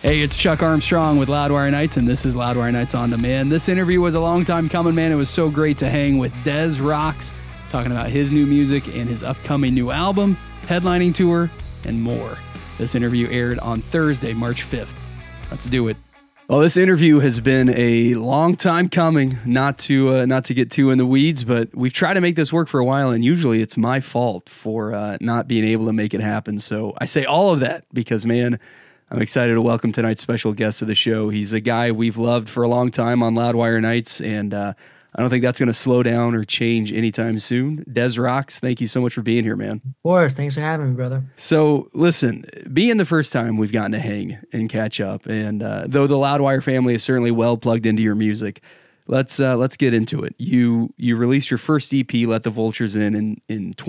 Hey, it's Chuck Armstrong with Loudwire Nights, and this is Loudwire Nights on Demand. This interview was a long time coming, man. It was so great to hang with Des Rocks, talking about his new music and his upcoming new album, headlining tour, and more. This interview aired on Thursday, March 5th. Let's do it. Well, this interview has been a long time coming, not to get too in the weeds, but we've tried to make this work for a while, and usually it's my fault for not being able to make it happen. So I say all of that because, man, I'm excited to welcome tonight's special guest to the show. He's a guy we've loved for a long time on Loudwire Nights, and I don't think that's going to slow down or change anytime soon. Des Rocks, thank you so much for being here, man. Of course. Thanks for having me, brother. So, listen, being the first time we've gotten to hang and catch up, and though the Loudwire family is certainly well plugged into your music, let's get into it. You released your first EP, Let the Vultures In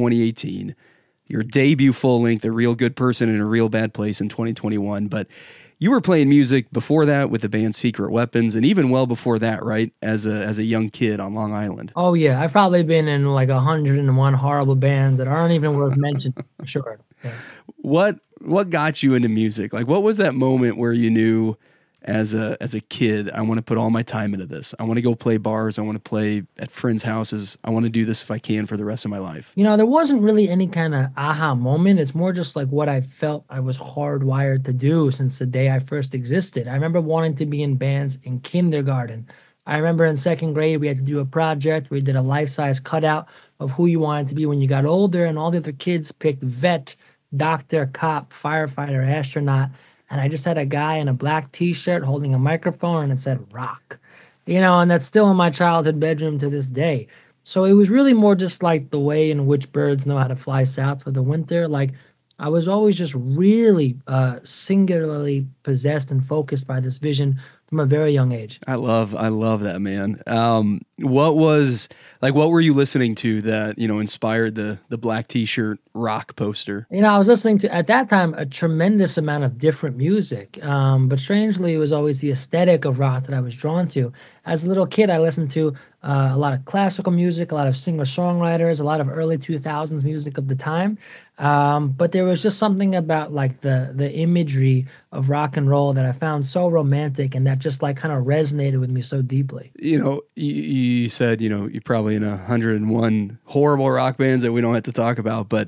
2018. Your debut full-length, A Real Good Person in a Real Bad Place in 2021. But you were playing music before that with the band Secret Weapons, and even well before that, right? As a young kid on Long Island. Oh, yeah. I've probably been in like 101 horrible bands that aren't even worth mentioning, for sure. Yeah. What got you into music? Like, what was that moment where you knew as a kid, I want to put all my time into this. I want to go play bars. I want to play at friends' houses. I want to do this if I can for the rest of my life. You know, there wasn't really any kind of aha moment. It's more just like what I felt I was hardwired to do since the day I first existed. I remember wanting to be in bands in kindergarten. I remember in second grade, we had to do a project where we did a life-size cutout of who you wanted to be when you got older, and all the other kids picked vet, doctor, cop, firefighter, astronaut. And I just had a guy in a black t-shirt holding a microphone and it said rock, and that's still in my childhood bedroom to this day. So it was really more just like the way in which birds know how to fly south for the winter. Like I was always just really singularly possessed and focused by this vision from a very young age. I love that, man. What were you listening to that, inspired the black t-shirt rock poster? I was listening to, at that time, a tremendous amount of different music. But strangely, it was always the aesthetic of rock that I was drawn to. As a little kid, I listened to a lot of classical music, a lot of singer-songwriters, a lot of early 2000s music of the time. But there was just something about like the imagery of rock and roll that I found so romantic and that just like kind of resonated with me so deeply. You said, you're probably in 101 horrible rock bands that we don't have to talk about, but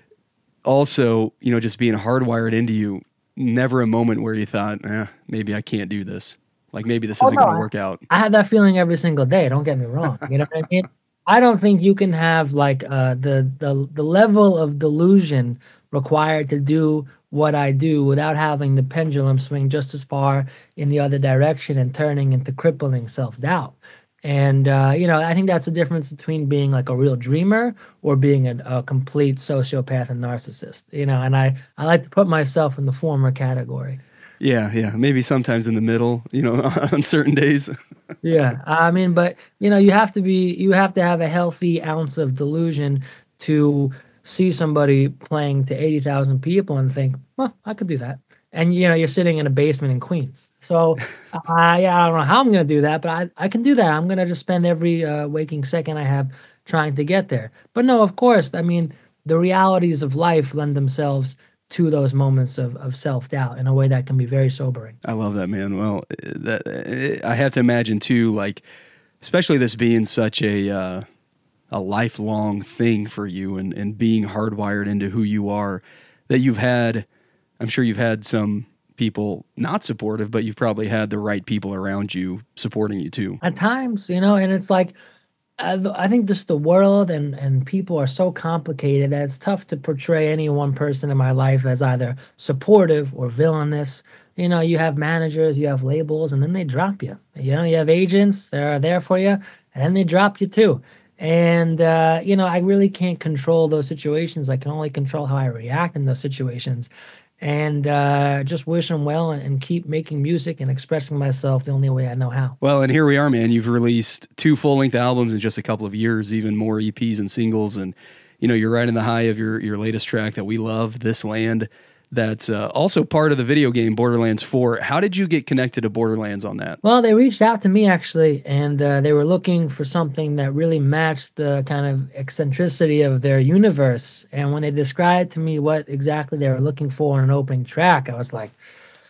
also, just being hardwired into you, never a moment where you thought, maybe I can't do this. Like maybe this isn't going to work out. I have that feeling every single day. Don't get me wrong. You know what I mean? I don't think you can have like the level of delusion required to do what I do without having the pendulum swing just as far in the other direction and turning into crippling self-doubt. And, I think that's the difference between being like a real dreamer or being a complete sociopath and narcissist, and I like to put myself in the former category. Yeah. Maybe sometimes in the middle, on certain days. Yeah. I mean, but, you have to have a healthy ounce of delusion to see somebody playing to 80,000 people and think, well, I could do that. And, you're sitting in a basement in Queens. So, I don't know how I'm going to do that, but I can do that. I'm going to just spend every waking second I have trying to get there. But no, of course, I mean, the realities of life lend themselves to those moments of self-doubt in a way that can be very sobering. I love that, man. Well, I have to imagine too, like, especially this being such a lifelong thing for you and being hardwired into who you are, that I'm sure you've had some people not supportive, but you've probably had the right people around you supporting you too. At times, and it's like, I think just the world and people are so complicated that it's tough to portray any one person in my life as either supportive or villainous. You have managers, you have labels, and then they drop you. You have agents, they're there for you, and then they drop you too. And, I really can't control those situations. I can only control how I react in those situations. And just wish them well and keep making music and expressing myself the only way I know how. Well, and here we are, man. You've released 2 full-length albums in just a couple of years, even more EPs and singles. And, you're right in the high of your latest track that we love, This Land. That's also part of the video game Borderlands 4. How did you get connected to Borderlands on that? Well, they reached out to me, actually, and they were looking for something that really matched the kind of eccentricity of their universe. And when they described to me what exactly they were looking for in an opening track, I was like,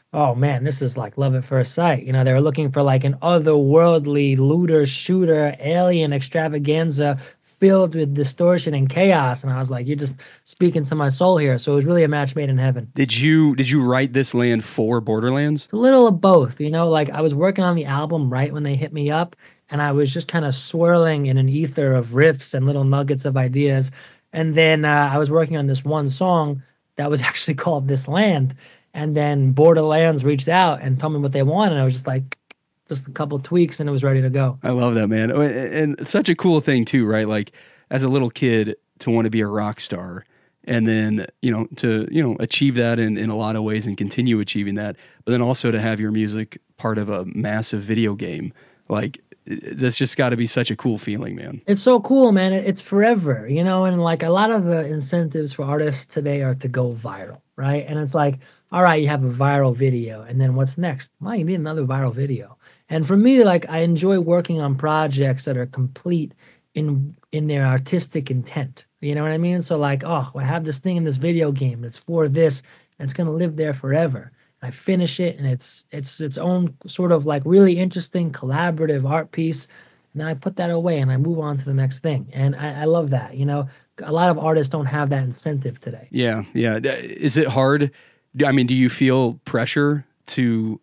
Oh man, this is like love at first sight. You know, they were looking for like an otherworldly looter shooter alien extravaganza filled with distortion and chaos. And I was like, you're just speaking to my soul here. So it was really a match made in heaven. Did you write this land for Borderlands? It's a little of both, you know, like I was working on the album right when they hit me up, and I was just kind of swirling in an ether of riffs and little nuggets of ideas. And then I was working on this one song that was actually called This Land. And then Borderlands reached out and told me what they wanted. And I was just like, just a couple tweaks and it was ready to go. I love that, man. And such a cool thing too, right? Like as a little kid to want to be a rock star and then, to, achieve that in a lot of ways and continue achieving that, but then also to have your music part of a massive video game. Like that's just got to be such a cool feeling, man. It's so cool, man. It's forever, you know, and like a lot of the incentives for artists today are to go viral, right? And it's like, all right, you have a viral video, and then what's next? Well, you need another viral video. And for me, like I enjoy working on projects that are complete in their artistic intent. You know what I mean? So like, oh, I have this thing in this video game. It's for this, and it's gonna live there forever. I finish it, and it's its own sort of like really interesting collaborative art piece. And then I put that away and I move on to the next thing. And I love that. You know, a lot of artists don't have that incentive today. Yeah. Yeah. Is it hard? I mean, do you feel pressure to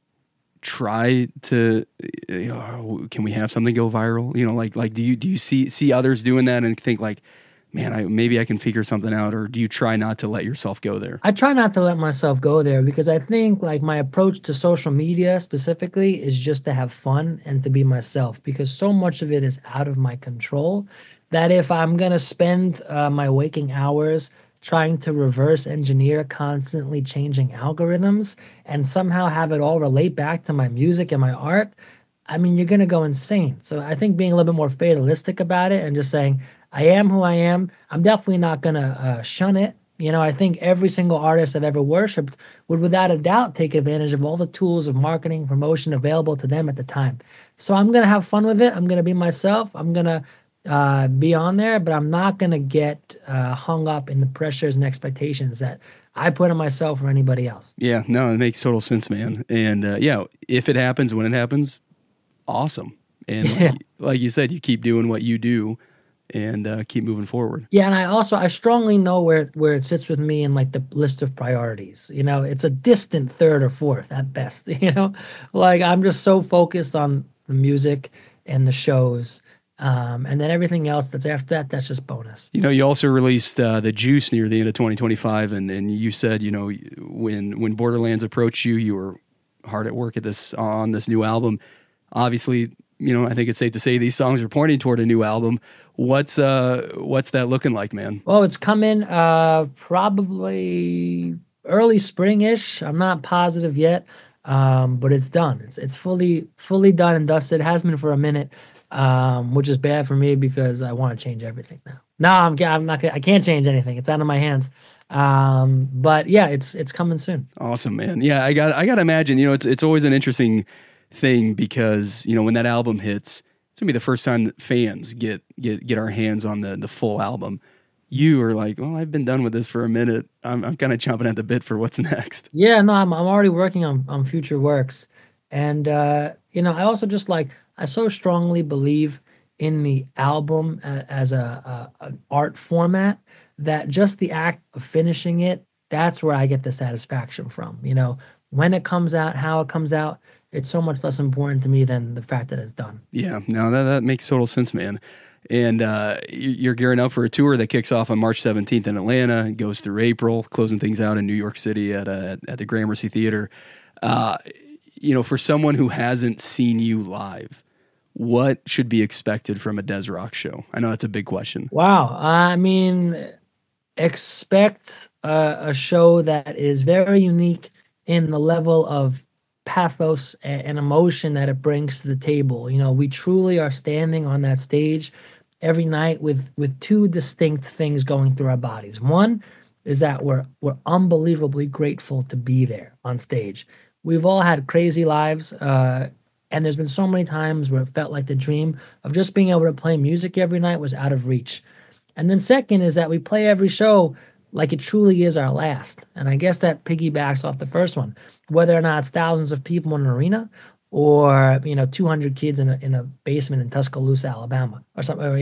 try to, can we have something go viral? Like, do you see others doing that and think like, man, maybe I can figure something out, or do you try not to let yourself go there? I try not to let myself go there because I think like my approach to social media specifically is just to have fun and to be myself, because so much of it is out of my control that if I'm going to spend my waking hours trying to reverse engineer constantly changing algorithms and somehow have it all relate back to my music and my art, I mean, you're going to go insane. So I think being a little bit more fatalistic about it and just saying, I am who I am. I'm definitely not going to shun it. You know, I think every single artist I've ever worshiped would without a doubt take advantage of all the tools of marketing, promotion available to them at the time. So I'm going to have fun with it. I'm going to be myself. I'm going to be on there, but I'm not going to get hung up in the pressures and expectations that I put on myself or anybody else. Yeah, no, it makes total sense, man. And yeah, if it happens, when it happens, awesome. And Yeah. like you said, you keep doing what you do and keep moving forward. Yeah, and I strongly know where it sits with me in like the list of priorities. You know, it's a distant third or fourth at best. You know, like I'm just so focused on the music and the shows, and then everything else that's after that, that's just bonus. You also released the Juice near the end of 2025, and you said, when Borderlands approached you, you were hard at work on this new album. Obviously, I think it's safe to say these songs are pointing toward a new album. What's that looking like, man? Well, it's coming probably early spring-ish. I'm not positive yet, but it's done. It's fully done and dusted. It has been for a minute, which is bad for me because I want to change everything now. No, I'm not. I can't change anything. It's out of my hands. But yeah, it's coming soon. Awesome, man. Yeah, I got to imagine. It's always an interesting thing because when that album hits, it's gonna be the first time that fans get our hands on the full album. You are like, well, I've been done with this for a minute. I'm kind of chomping at the bit for what's next. Yeah, no, I'm already working on future works, and I also just like I so strongly believe in the album as an art format that just the act of finishing it, that's where I get the satisfaction from. When it comes out, how it comes out, it's so much less important to me than the fact that it's done. Yeah, no, that makes total sense, man. And you're gearing up for a tour that kicks off on March 17th in Atlanta and goes through April, closing things out in New York City at the Gramercy Theater. For someone who hasn't seen you live, what should be expected from a Des Rock show? I know that's a big question. Wow. I mean, expect a show that is very unique in the level of pathos and emotion that it brings to the table. We truly are standing on that stage every night with two distinct things going through our bodies. One is that we're unbelievably grateful to be there on stage. We've all had crazy lives, and there's been so many times where it felt like the dream of just being able to play music every night was out of reach. And then second is that we play every show like it truly is our last. And I guess that piggybacks off the first one, whether or not it's thousands of people in an arena or 200 kids in a basement in Tuscaloosa, Alabama, or something. Or,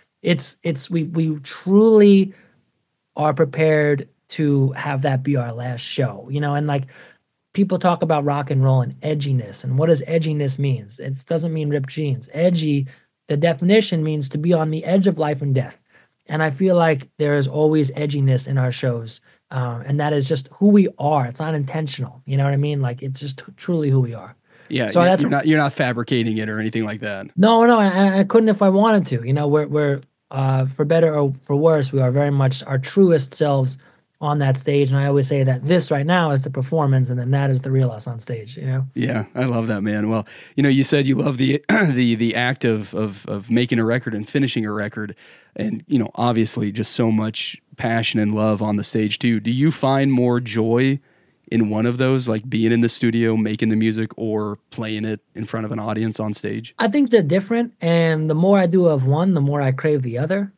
we truly are prepared to have that be our last show. And like people talk about rock and roll and edginess, and what does edginess means? It doesn't mean ripped jeans. Edgy, the definition means to be on the edge of life and death. And I feel like there is always edginess in our shows. And that is just who we are. It's not intentional. You know what I mean? Like it's just truly who we are. Yeah, so you're not fabricating it or anything like that. No, I couldn't if I wanted to. We're for better or for worse, we are very much our truest selves on that stage. And I always say that this right now is the performance, and then that is the real us on stage. Yeah, I love that, man. Well, you said you love the the act of making a record and finishing a record, and obviously just so much passion and love on the stage too. Do you find more joy in one of those, like being in the studio, making the music, or playing it in front of an audience on stage? I think they're different. And the more I do of one, the more I crave the other,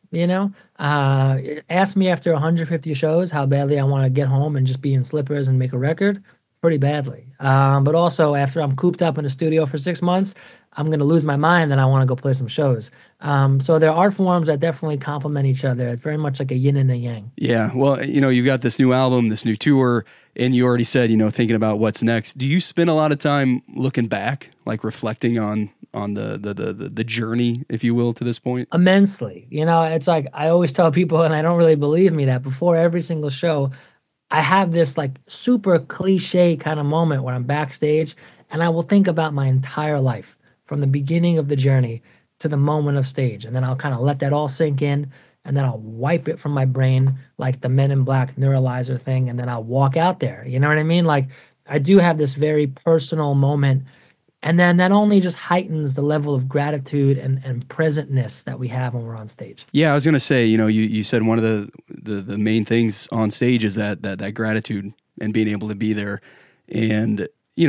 Ask me after 150 shows how badly I want to get home and just be in slippers and make a record. Pretty badly. But also after I'm cooped up in a studio for 6 months, I'm going to lose my mind and I want to go play some shows. So there are art forms that definitely complement each other. It's very much like a yin and a yang. Yeah. Well, you've got this new album, this new tour, and you already said, thinking about what's next. Do you spend a lot of time looking back, like reflecting on the journey, if you will, to this point? Immensely. It's like I always tell people, and I don't really believe me, that before every single show, I have this like super cliche kind of moment where I'm backstage and I will think about my entire life from the beginning of the journey to the moment of stage. And then I'll kind of let that all sink in, and then I'll wipe it from my brain like the Men in Black neuralizer thing. And then I'll walk out there. You know what I mean? Like I do have this very personal moment. And then that only just heightens the level of gratitude and presentness that we have when we're on stage. Yeah, I was going to say, you said one of the main things on stage is that gratitude and being able to be there. And,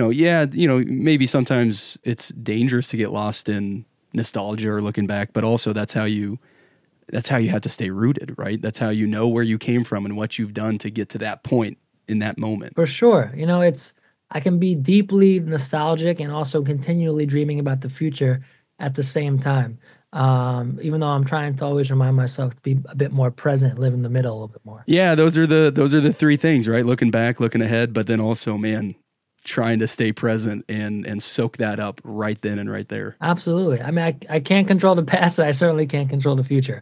maybe sometimes it's dangerous to get lost in nostalgia or looking back, but also that's how you have to stay rooted, right? That's how you know where you came from and what you've done to get to that point in that moment. For sure. I can be deeply nostalgic and also continually dreaming about the future at the same time. Even though I'm trying to always remind myself to be a bit more present, live in the middle a little bit more. Yeah, those are the three things, right? Looking back, looking ahead, but then also, man, trying to stay present and soak that up right then and right there. Absolutely. I mean, I can't control the past. I certainly can't control the future.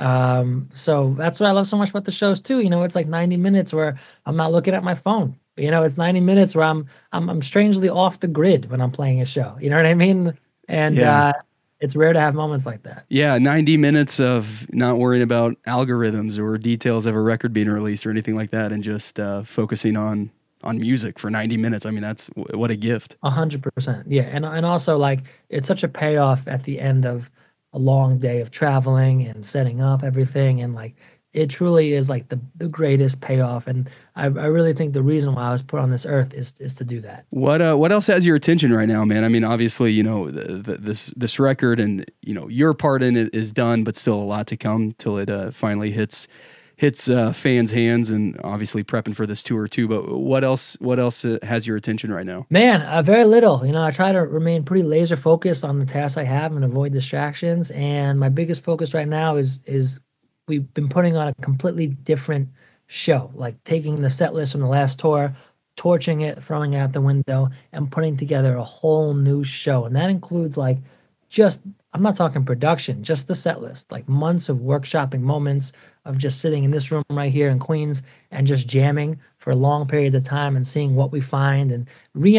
So that's what I love so much about the shows too. It's like 90 minutes where I'm not looking at my phone. It's 90 minutes where I'm strangely off the grid when I'm playing a show. You know what I mean? And it's rare to have moments like that. Yeah, 90 minutes of not worrying about algorithms or details of a record being released or anything like that, and just focusing on music for 90 minutes. I mean, that's what a gift. 100%. Yeah, and also like it's such a payoff at the end of a long day of traveling and setting up everything, and like it truly is like the greatest payoff. And I really think the reason why I was put on this earth is to do that. What else has your attention right now, man? I mean, obviously, this record and, your part in it is done, but still a lot to come till it finally hits fans' hands, and obviously prepping for this tour too. But what else has your attention right now? Man, very little. I try to remain pretty laser focused on the tasks I have and avoid distractions. And my biggest focus right now is we've been putting on a completely different show, like taking the set list from the last tour, torching it, throwing it out the window, and putting together a whole new show. And that includes like I'm not talking production, just the set list, like months of workshopping moments of just sitting in this room right here in Queens and just jamming for long periods of time and seeing what we find and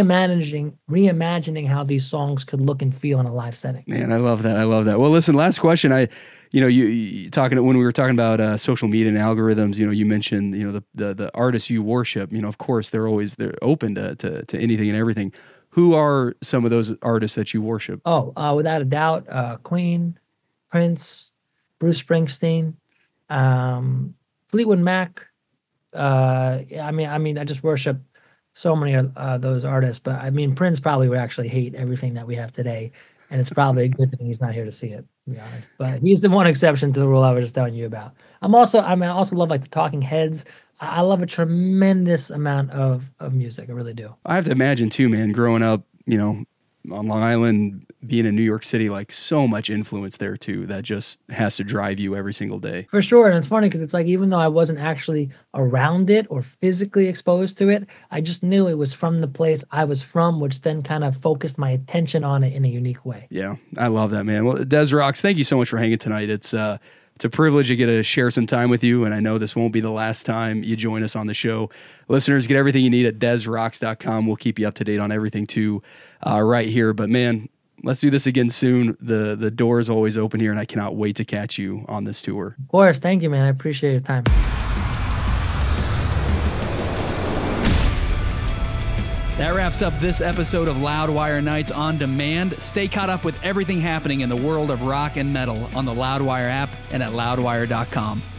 reimagining how these songs could look and feel in a live setting. Man, I love that. Well, listen, last question. You talking when we were talking about social media and algorithms, you mentioned, the artists you worship, of course they're open to anything and everything. Who are some of those artists that you worship? Oh, without a doubt, Queen, Prince, Bruce Springsteen, Fleetwood Mac. I just worship so many of those artists, but I mean, Prince probably would actually hate everything that we have today. And it's probably a good thing he's not here to see it, to be honest. But he's the one exception to the rule I was just telling you about. I also love like the Talking Heads, I love a tremendous amount of music. I really do. I have to imagine too, man, growing up, on Long Island, being in New York City, like so much influence there too, that just has to drive you every single day. For sure. And it's funny because it's like, even though I wasn't actually around it or physically exposed to it, I just knew it was from the place I was from, which then kind of focused my attention on it in a unique way. Yeah, I love that, man. Well, Des Rocks, thank you so much for hanging tonight. It's a privilege to get to share some time with you, and I know this won't be the last time you join us on the show. Listeners, get everything you need at DesRocks.com. We'll keep you up to date on everything too, right here. But man, let's do this again soon. The door is always open here, and I cannot wait to catch you on this tour. Of course. Thank you, man. I appreciate your time. That wraps up this episode of Loudwire Nights on Demand. Stay caught up with everything happening in the world of rock and metal on the Loudwire app and at loudwire.com.